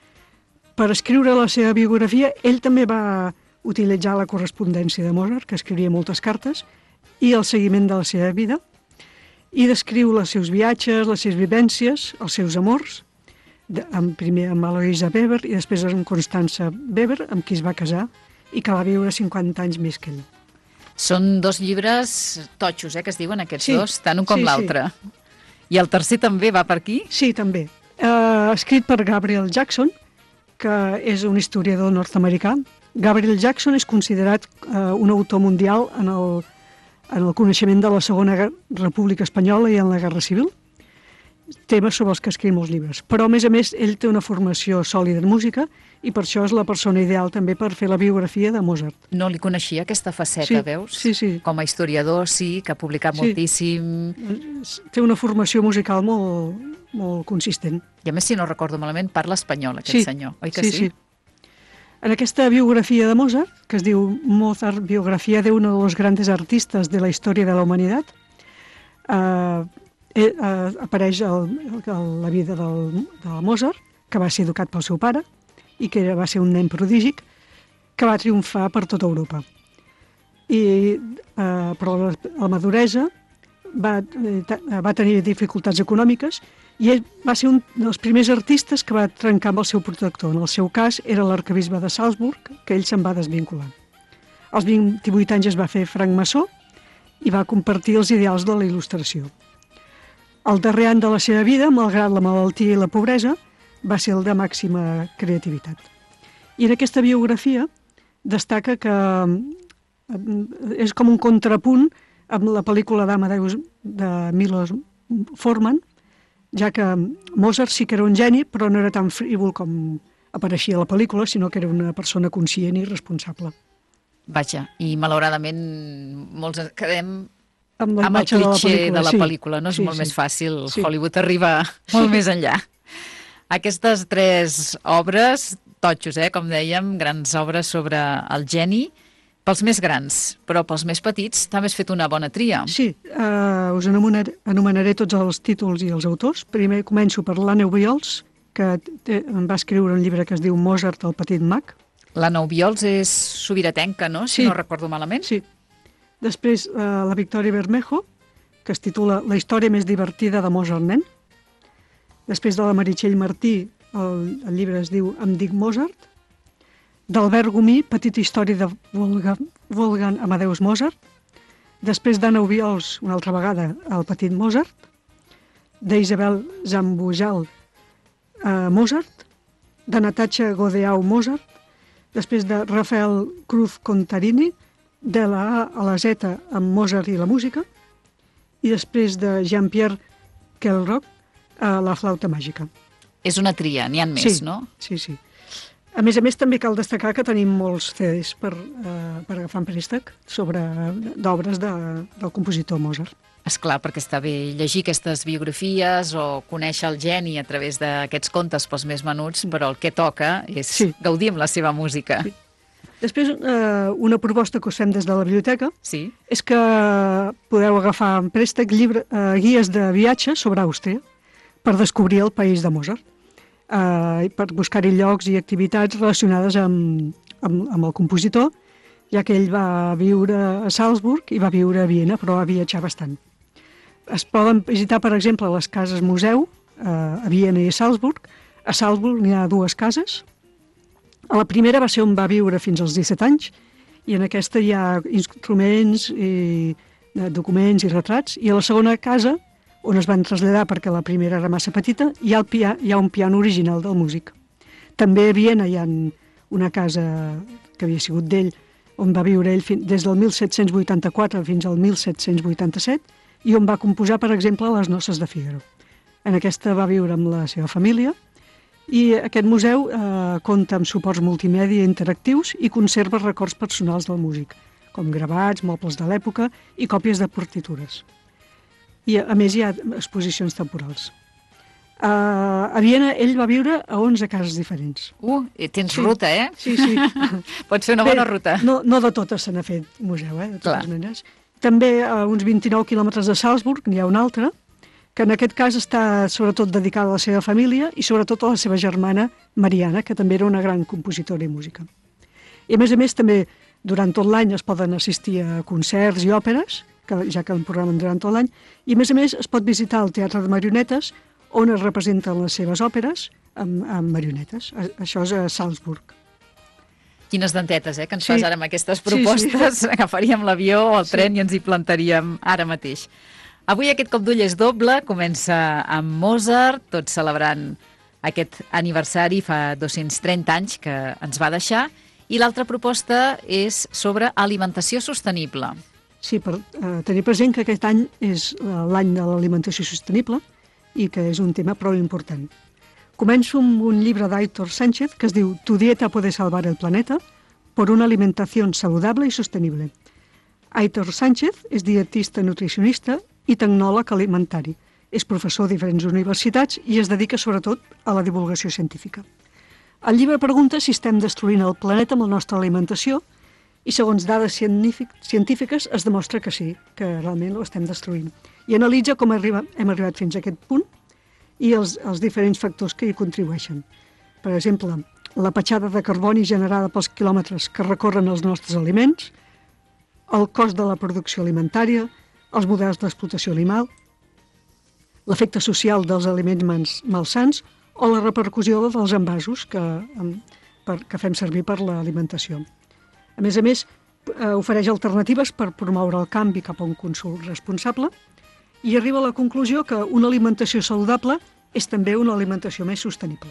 Per escriure la seva biografia, ell també va utilitzar la correspondència de Mozart, que escrivia moltes cartes, i el seguiment de la seva vida, i descriu els seus viatges, les seves vivències, els seus amors, de, amb, primer amb Eloisa Weber i després amb Constança Weber, amb qui es va casar, i que va viure cinquanta anys més que ell. Són dos llibres totxos, eh, que es diuen aquests sí, dos, tant un com sí, l'altre. Sí. I el tercer també va per aquí? Sí, també. Uh, escrit per Gabriel Jackson, que és un historiador nord-americà. Gabriel Jackson és considerat uh, un autor mundial en el, en el coneixement de la Segona República Espanyola i en la Guerra Civil, temes sobre els que escriu molts llibres. Però, a més a més, ell té una formació sòlida en música i per això és la persona ideal també per fer la biografia de Mozart. No li coneixia aquesta faceta, sí, veus? Sí, sí. Com a historiador, sí, que ha publicat sí. moltíssim. Té una formació musical molt, molt consistent. I a més, si no recordo malament, parla espanyol, aquest sí. senyor, oi que sí? Sí, sí. En aquesta biografia de Mozart, que es diu Mozart, biografia de uno de los grandes artistas de la història de la humanitat, eh, eh, apareix el, el, la vida del, del Mozart, que va ser educat pel seu pare, i que va ser un nen prodígic, que va triomfar per tota Europa. I, eh, però la, la maduresa va, eh, va tenir dificultats econòmiques i ell va ser un dels primers artistes que va trencar amb el seu protector. En el seu cas era l'arquebisbe de Salzburg, que ell se'n va desvincular. Als vint-i-vuit anys es va fer francmaçó i va compartir els ideals de la il·lustració. El darrer any de la seva vida, malgrat la malaltia i la pobresa, va ser el de màxima creativitat. I en aquesta biografia destaca que és com un contrapunt amb la pel·lícula d'Amadeus de Milos Forman, ja que Mozart sí que era un geni, però no era tan frívol com apareixia a la pel·lícula, sinó que era una persona conscient i responsable. Vaja, i malauradament molts quedem amb, amb el clitxé de la, de la sí. pel·lícula, no? És sí, molt sí. més fàcil, sí. Hollywood arriba molt sí. més enllà. Aquestes tres obres, totxos, eh, com dèiem, grans obres sobre el geni, pels més grans, però pels més petits també has fet una bona tria. Sí, uh, us anomenaré, anomenaré tots els títols i els autors. Primer començo per l'Anna Obiols, que té, em va escriure un llibre que es diu Mozart, el petit mag. L'Anna Obiols és sobiratenca, no? Si sí. no recordo malament. Sí. Després uh, la Victòria Bermejo, que es titula La història més divertida de Mozart nen. Després de la Meritxell Martí, el, el llibre es diu Em dic Mozart. D'Albert Gomí, Petita història de Wolfgang, Wolfgang Amadeus Mozart. Després d'Anna Obiols, una altra vegada, el petit Mozart, d'Isabel Zambujal, eh, Mozart, de Natasha Godeau, Mozart, després de Rafael Cruz Contarini, de la A a la Z amb Mozart i la música, i després de Jean-Pierre Kellrock, eh, la flauta màgica. És una tria, n'hi ha més, sí, no? Sí, sí. A més a més, també cal destacar que tenim molts C Ds per, eh, per agafar en préstec sobre d'obres de, del compositor Mozart. Esclar, perquè està bé llegir aquestes biografies o conèixer el geni a través d'aquests contes pels més menuts, però el que toca és sí. gaudir amb la seva música. Sí. Després, eh, una proposta que us fem des de la biblioteca sí. és que podeu agafar en préstec llibre, eh, guies de viatge sobre Àustria per descobrir el país de Mozart, eh, per buscar-hi llocs i activitats relacionades amb, amb, amb el compositor, ja que ell va viure a Salzburg i va viure a Viena, però va viatjar bastant. Es poden visitar, per exemple, les cases museu, eh, a Viena i a Salzburg. A Salzburg n'hi ha dues cases. A la primera va ser on va viure fins als disset anys, i en aquesta hi ha instruments, i documents i retrats, i a la segona casa, on es van traslladar perquè la primera era massa petita, hi ha, el pia, hi ha un piano original del músic. També a Viena hi ha una casa que havia sigut d'ell, on va viure ell des del mil set-cents vuitanta-quatre fins al mil set-cents vuitanta-set, i on va composar, per exemple, les Noces de Fígaro. En aquesta va viure amb la seva família, i aquest museu eh, compta amb suports multimèdia interactius i conserva records personals del músic, com gravats, mobles de l'època i còpies de partitures. I, a més, hi ha exposicions temporals. Uh, a Viena ell va viure a onze cases diferents. Uh, i tens sí. ruta, eh? Sí, sí. Pot ser una Bé, bona ruta. No, no de totes se n'ha fet museu, eh? De totes Clar. maneres. També a uns vint-i-nou quilòmetres de Salzburg n'hi ha un altre, que en aquest cas està sobretot dedicada a la seva família i sobretot a la seva germana Mariana, que també era una gran compositora i música. I a més a més també durant tot l'any es poden assistir a concerts i òperes, que, ja que el programen durant tot l'any, i a més a més es pot visitar el Teatre de Marionetes, on es representen les seves òperes amb, amb marionetes. A, això és a Salzburg. Quines dentetes, eh, que ens Sí. fas ara amb aquestes propostes. Sí, sí. Agafaríem l'avió o el tren sí. i ens hi plantaríem ara mateix. Avui aquest cop d'ull és doble, comença amb Mozart, tot celebrant aquest aniversari fa dos-cents trenta anys que ens va deixar, i l'altra proposta és sobre alimentació sostenible. Sí, per eh, tenir present que aquest any és eh, l'any de l'alimentació sostenible i que és un tema prou important. Començo amb un llibre d'Aitor Sánchez que es diu Tu dieta puede salvar el planeta por una alimentación saludable y sostenible. Aitor Sánchez és dietista nutricionista i tecnòleg alimentari. És professor a diferents universitats i es dedica sobretot a la divulgació científica. El llibre pregunta si estem destruint el planeta amb la nostra alimentació i segons dades científiques es demostra que sí, que realment ho estem destruint. I analitza com arriba, hem arribat fins a aquest punt i els, els diferents factors que hi contribueixen. Per exemple, la petjada de carboni generada pels quilòmetres que recorren els nostres aliments, el cost de la producció alimentària, els models d'explotació animal, l'efecte social dels aliments malsans o la repercussió dels envasos que, per, que fem servir per l'alimentació. A més a més, eh, ofereix alternatives per promoure el canvi cap a un consum responsable i arriba a la conclusió que una alimentació saludable és també una alimentació més sostenible.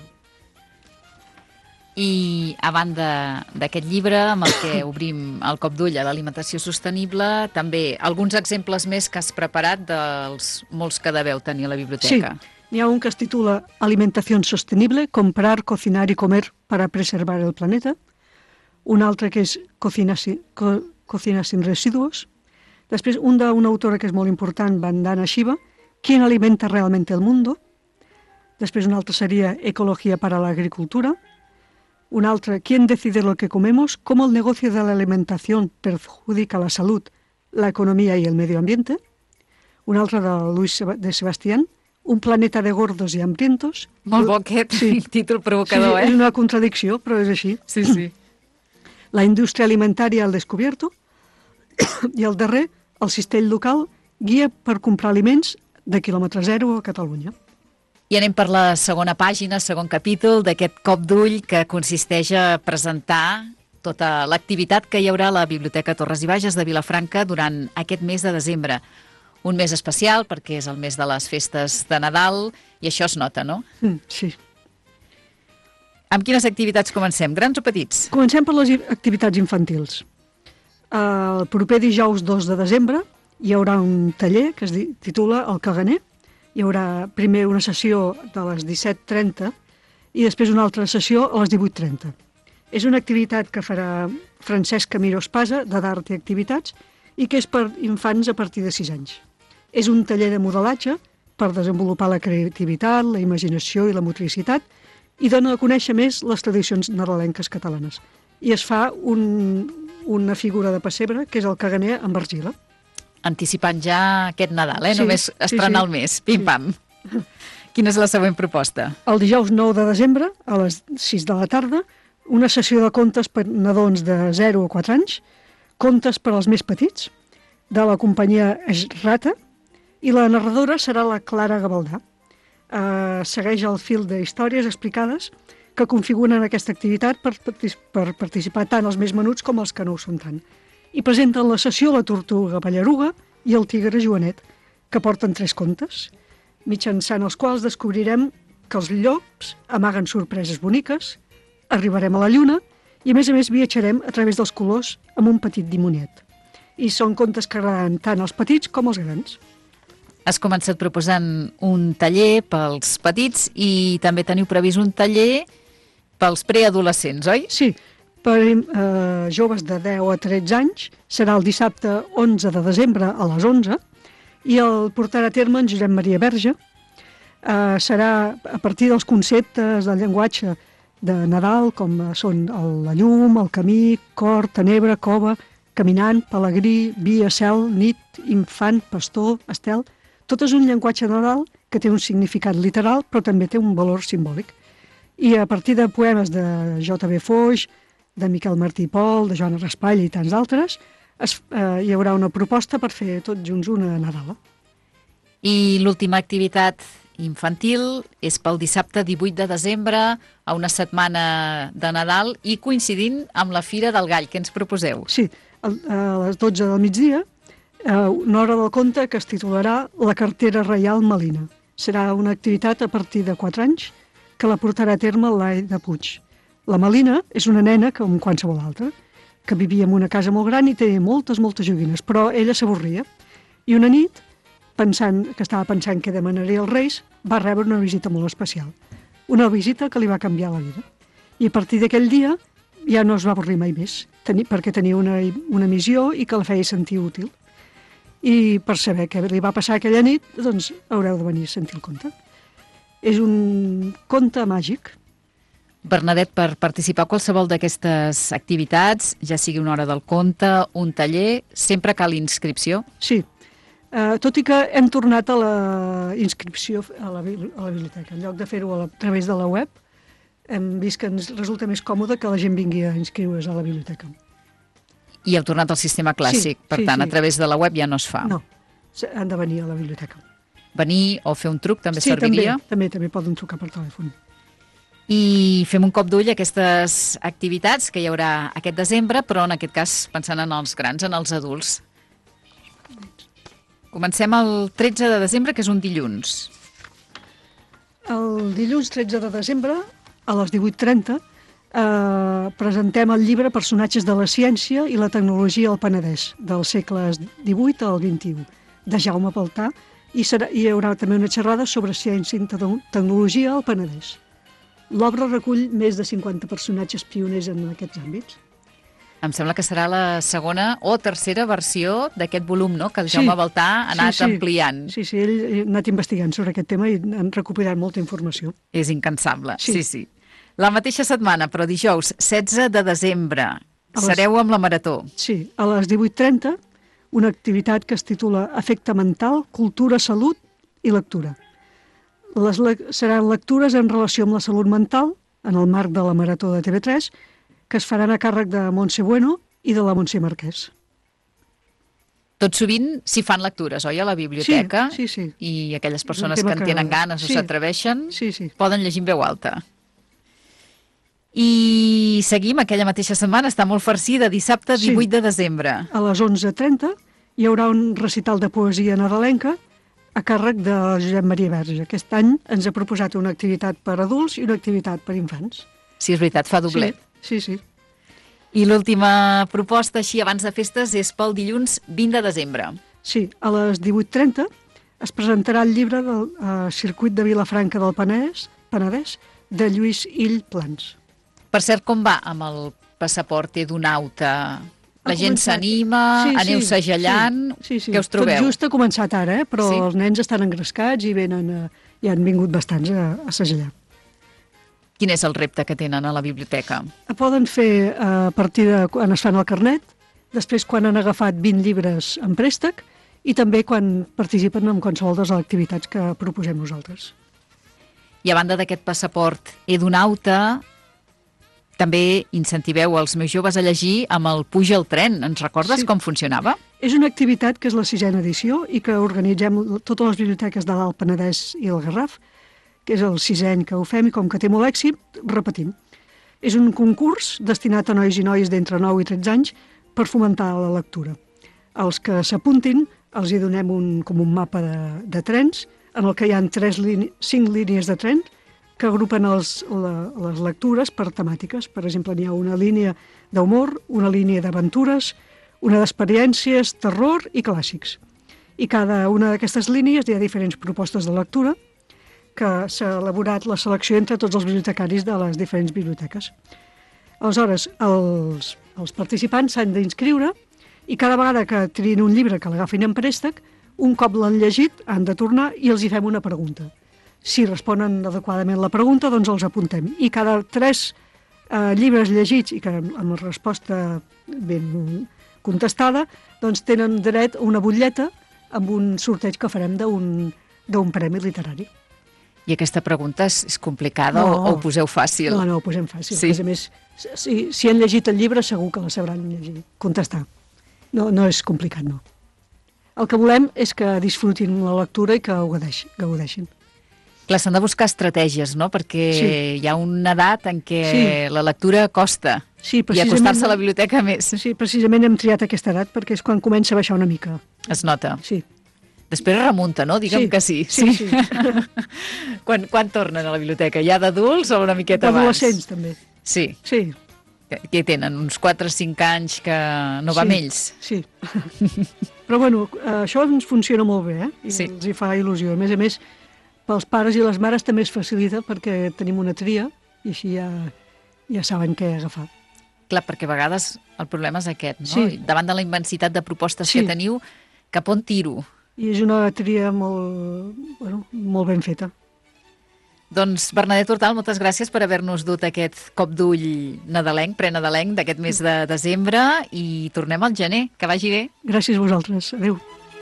I a banda d'aquest llibre, amb el que obrim el cop d'ull a l'alimentació sostenible, també alguns exemples més que has preparat dels molts que deveu tenir a la biblioteca. Sí, n'hi ha un que es titula Alimentación sostenible, comprar, cocinar y comer para preservar el planeta. Un altre que és Cocina sin, co, Cocina sin residuos. Després, un d'una autora que és molt important, Vandana Shiva, ¿Quién alimenta realmente el mundo? Després, un altre seria Ecología para la agricultura. Un altre, ¿Quién decide lo que comemos? ¿Cómo el negocio de la alimentación perjudica la salud, la economía y el medio ambiente? Un altre de Luis de Sebastián, Un planeta de gordos y hambrientos. Molt bo aquest sí. títol provocador, sí, eh? És una contradicció, però és així. Sí, sí. La indústria alimentària al descubierto. I el darrer, el cistell local, guia per comprar aliments de quilòmetre zero a Catalunya. I anem per la segona pàgina, segon capítol d'aquest cop d'ull que consisteix a presentar tota l'activitat que hi haurà a la Biblioteca Torres i Bages de Vilafranca durant aquest mes de desembre. Un mes especial perquè és el mes de les festes de Nadal i això es nota, no? Mm, sí. Amb quines activitats comencem, grans o petits? Comencem per les activitats infantils. El proper dijous dos de desembre hi haurà un taller que es titula El Caganer. Hi haurà primer una sessió de les disset trenta i després una altra sessió a les divuit trenta. És una activitat que farà Francesc Camiro Espasa, de d'Art i Activitats, i que és per infants a partir de sis anys. És un taller de modelatge per desenvolupar la creativitat, la imaginació i la motricitat i dona a conèixer més les tradicions nadalenques catalanes. I es fa un, una figura de pessebre, que és el caganer amb argila. Anticipant ja aquest Nadal, eh? Sí, Només estrenar sí, sí. el mes. Pim-pam. Sí. Quina és la següent proposta? El dijous nou de desembre, a les sis de la tarda, una sessió de contes per nadons de zero a quatre anys, contes per als més petits, de la companyia Esrata, i la narradora serà la Clara Gavaldà. Uh, segueix el fil de històries explicades que configuren aquesta activitat per, per participar tant els més menuts com els que no ho són tant. I presenten la sessió la Tortuga Pallaruga i el Tigre Joanet, que porten tres contes, mitjançant els quals descobrirem que els llops amaguen sorpreses boniques, arribarem a la lluna i, a més a més, viatjarem a través dels colors amb un petit dimoniet. I són contes que agraden tant als petits com als grans. Has començat proposant un taller pels petits i també teniu previst un taller pels preadolescents, oi? Sí, per eh, joves de deu a tretze anys serà el dissabte onze de desembre a les onze i el portarà a terme en Josep Maria Verge. Eh, serà a partir dels conceptes del llenguatge de Nadal, com són el, la llum, el camí, cor, tenebra, cova, caminant, pelegrí, via, cel, nit, infant, pastor, estel. Tot és un llenguatge de Nadal que té un significat literal, però també té un valor simbòlic. I a partir de poemes de J B Foix, de Miquel Martí i Pol, de Joana Raspall i tants altres, es, eh, hi haurà una proposta per fer tots junts una Nadala. I l'última activitat infantil és pel dissabte divuit de desembre, a una setmana de Nadal i coincidint amb la Fira del Gall. Què ens proposeu? Sí, a les dotze del migdia, una hora del conte que es titularà La cartera reial Malina. Serà una activitat a partir de quatre anys que la portarà a terme l'Ai de Puig. La Malina és una nena, com qualsevol altra, que vivia en una casa molt gran i tenia moltes, moltes joguines, però ella s'avorria. I una nit, pensant que estava pensant què demanaria als Reis, va rebre una visita molt especial. Una visita que li va canviar la vida. I a partir d'aquell dia ja no es va avorrir mai més, perquè tenia una, una missió i que la feia sentir útil. I per saber què li va passar aquella nit, doncs haureu de venir a sentir el conte. És un conte màgic. Bernadette, per participar a qualsevol d'aquestes activitats, ja sigui una hora del conte, un taller, sempre cal inscripció? Sí, uh, tot i que hem tornat a la inscripció a la, a la biblioteca. En lloc de fer-ho a, a través de la web, hem vist que ens resulta més còmode que la gent vingui a inscriure's a la biblioteca. I heu tornat al sistema clàssic, sí, per sí, tant, sí. a través de la web ja no es fa. No, han de venir a la biblioteca. Venir o fer un truc també sí, serviria? Sí, també, també, també poden trucar per telèfon. I fem un cop d'ull a aquestes activitats que hi haurà aquest desembre, però en aquest cas pensant en els grans, en els adults. Comencem el tretze de desembre, que és un dilluns. El dilluns tretze de desembre, a les divuit trenta, eh, presentem el llibre Personatges de la ciència i la tecnologia al Penedès, dels segles divuit al vint-i-u, de Jaume Paltà, i serà, hi haurà també una xerrada sobre ciència i tecnologia al Penedès. L'obra recull més de cinquanta personatges pioners en aquests àmbits. Em sembla que serà la segona o tercera versió d'aquest volum, no?, que el Jaume sí, Baltà ha anat sí, sí. ampliant. Sí, sí, ell ha anat investigant sobre aquest tema i han recopilat molta informació. És incansable, sí, sí. sí. La mateixa setmana, però dijous, setze de desembre, les... sereu amb la Marató. Sí, a les divuit trenta, una activitat que es titula Efecte mental, cultura, salut i lectura. Les le... seran lectures en relació amb la salut mental, en el marc de la Marató de T V tres, que es faran a càrrec de Montse Bueno i de la Montse Marquès. Tot sovint s'hi fan lectures, oi, a la biblioteca? Sí, sí, sí. I aquelles persones que en tenen ganes sí. o s'atreveixen sí, sí. poden llegir en veu alta. I seguim aquella mateixa setmana, està molt farcida, dissabte divuit de desembre. A les onze trenta hi haurà un recital de poesia nadalenca a càrrec de Josep Maria Verge. Aquest any ens ha proposat una activitat per adults i una activitat per infants. Sí, és veritat, fa doblet. Sí, sí. sí. I l'última proposta, així abans de festes, és pel dilluns vint de desembre. Sí, a les divuit trenta es presentarà el llibre del uh, Circuit de Vilafranca del Penedès, Penedès de Lluís Ill Plans. Per cert, com va amb el passaport edonauta? La gent s'anima, sí, aneu sí, segellant, sí, sí, sí. Què us trobeu? Tot just ha començat ara, eh? Però sí? els nens estan engrescats i venen, a, i han vingut bastants a, a segellar. Quin és el repte que tenen a la biblioteca? Poden fer a partir de quan es fan el carnet, després quan han agafat vint llibres en préstec i també quan participen en qualsevol de les activitats que proposem nosaltres. I a banda d'aquest passaport edonauta, també incentiveu els meus joves a llegir amb el Puja al tren. Ens recordes Sí. com funcionava? És una activitat que és la sisena edició i que organitzem totes les biblioteques de l'Alt Penedès i el Garraf, que és el sisè any que ho fem i com que té molt èxit, repetim. És un concurs destinat a nois i noies d'entre nou i tretze anys per fomentar la lectura. Els que s'apuntin els hi donem un, com un mapa de, de trens en el que hi ha tres líni, cinc línies de tren que agrupen els, la, les lectures per temàtiques. Per exemple, n'hi ha una línia d'humor, una línia d'aventures, una d'experiències, terror i clàssics. I cada una d'aquestes línies hi ha diferents propostes de lectura que s'ha elaborat la selecció entre tots els bibliotecaris de les diferents biblioteques. Aleshores, els, els participants s'han d'inscriure i cada vegada que triïn un llibre que l'agafin en préstec, un cop l'han llegit han de tornar i els hi fem una pregunta. Si responen adequadament la pregunta, doncs els apuntem. I cada tres eh, llibres llegits i que amb la resposta ben contestada, doncs tenen dret a una butlleta amb un sorteig que farem d'un d'un premi literari. I aquesta pregunta és, és complicada No. o, o ho poseu fàcil? No, no, ho posem fàcil. Sí. A més, si, si han llegit el llibre, segur que la sabran llegir, contestar. No, no és complicat, no. El que volem és que disfrutin la lectura i que ho gaudeixin. gaudeixin. Clar, s'han de buscar estratègies, no? Perquè Sí. hi ha una edat en què Sí. la lectura costa Sí, i precisament- acostar-se a la biblioteca més. Sí, precisament hem triat aquesta edat perquè és quan comença a baixar una mica. Es nota. Sí. Després remunta, no? Digue'm Sí, que sí. sí, sí. quan, quan tornen a la biblioteca? Ja d'adults o una miqueta abans? D'adolescents, també. Sí. Sí. Que, que tenen uns quatre o cinc anys que no va sí, amb ells. Sí. Però bueno, això ens funciona molt bé, eh? I Sí. els hi fa il·lusió. A més a més, pels pares i les mares també es facilita perquè tenim una tria i així ja, ja saben què agafar. Clar, perquè a vegades el problema és aquest, no? Sí. Davant de la immensitat de propostes Sí. que teniu, cap on tiro? I és una tria molt, bueno, molt ben feta. Doncs Bernadette Hortal, moltes gràcies per haver-nos dut aquest cop d'ull nadalenc, prenadalenc d'aquest mes de desembre i tornem al gener. Que vagi bé. Gràcies a vosaltres. Adéu.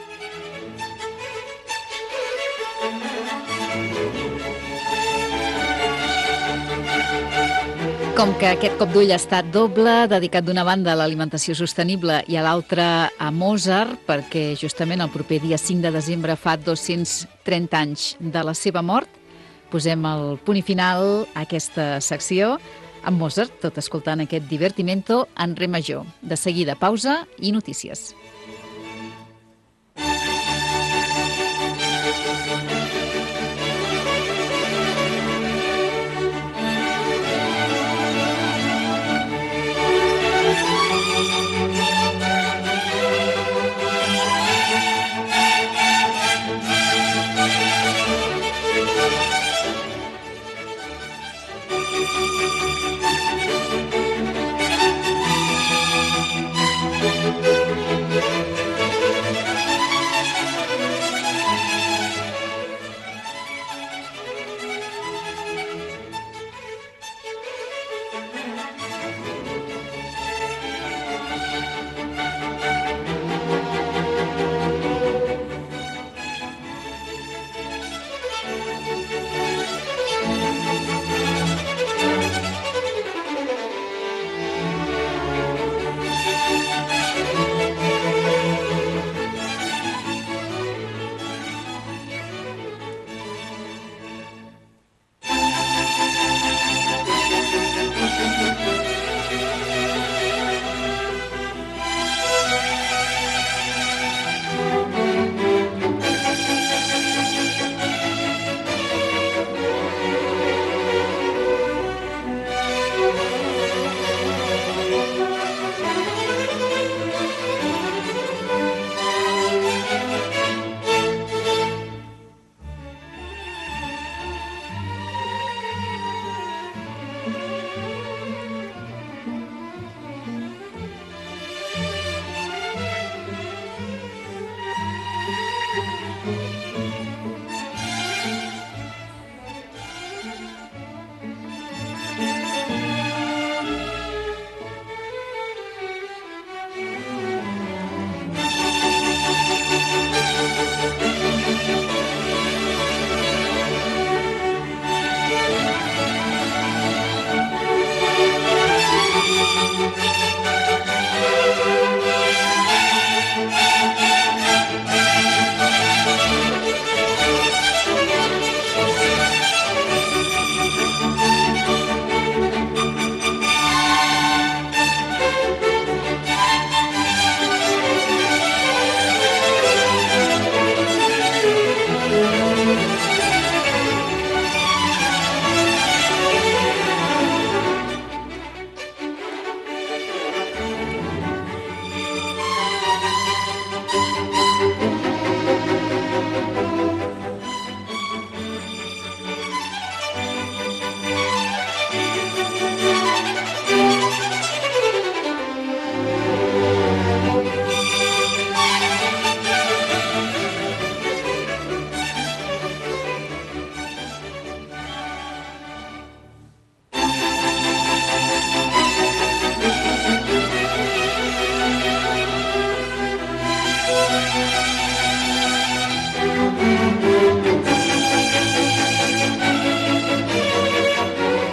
Com que aquest cop d'ull ha estat doble, dedicat d'una banda a l'alimentació sostenible i a l'altra a Mozart, perquè justament el proper dia cinc de desembre fa dos-cents trenta anys de la seva mort, posem el punt i final a aquesta secció amb Mozart, tot escoltant aquest divertimento en re major. De seguida, pausa i notícies. Thank you.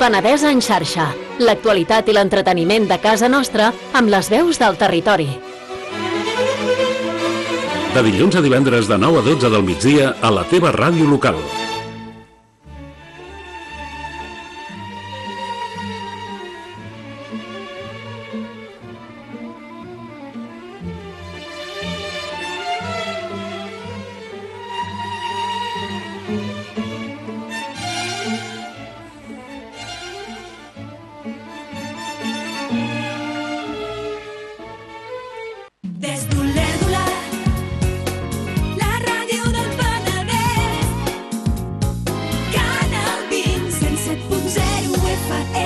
Penedès en xarxa. L'actualitat i l'entreteniment de casa nostra amb les veus del territori. De dilluns a divendres de nou a dotze del migdia a la teva ràdio local. F